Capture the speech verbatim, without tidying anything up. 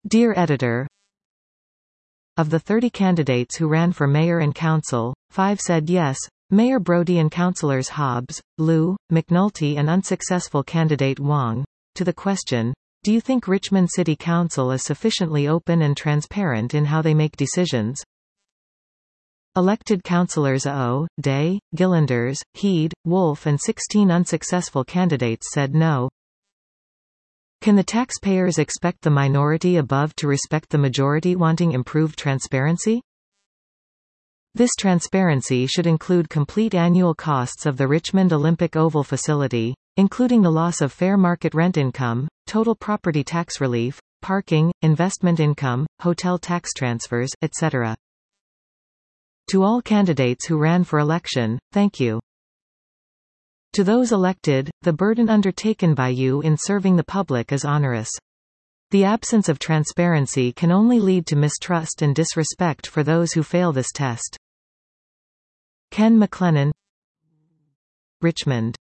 Dear Editor, of the thirty candidates who ran for mayor and council, five said yes, Mayor Brody and councillors Hobbs, Liu, McNulty and unsuccessful candidate Wong, to the question, do you think Richmond City Council is sufficiently open and transparent in how they make decisions? Elected councillors A O, Day, Gillanders, Heed, Wolf and sixteen unsuccessful candidates said no. Can the taxpayers expect the minority above to respect the majority wanting improved transparency? This transparency should include complete annual costs of the Richmond Olympic Oval facility, including the loss of fair market rent income, total property tax relief, parking, investment income, hotel tax transfers, et cetera. To all candidates who ran for election, thank you. To those elected, the burden undertaken by you in serving the public is onerous. The absence of transparency can only lead to mistrust and disrespect for those who fail this test. Ken McLennan, Richmond.